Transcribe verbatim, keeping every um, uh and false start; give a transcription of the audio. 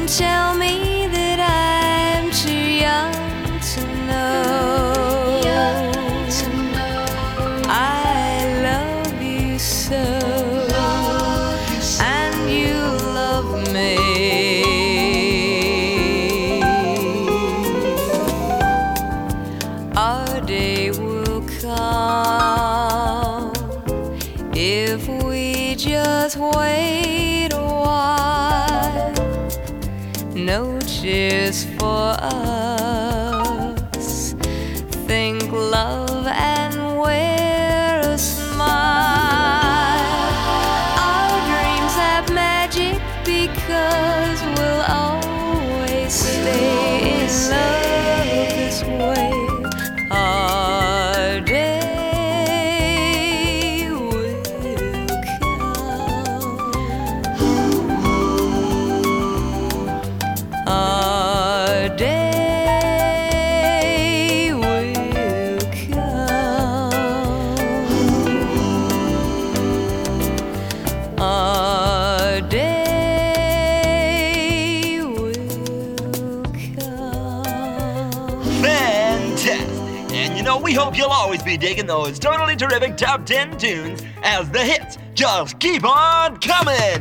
Don't tell me that I'm too young to know. Young to know. I love you so, Love you so. and you love me. Our day will come if we just wait a while. No tears for us. Think love and wear a smile. Our dreams have magic because we'll always stay in love this way. Our day will come. Our day will come. Our day will come. Fantastic! And you know, we hope you'll always be digging those totally terrific top ten tunes as the hits just keep on coming!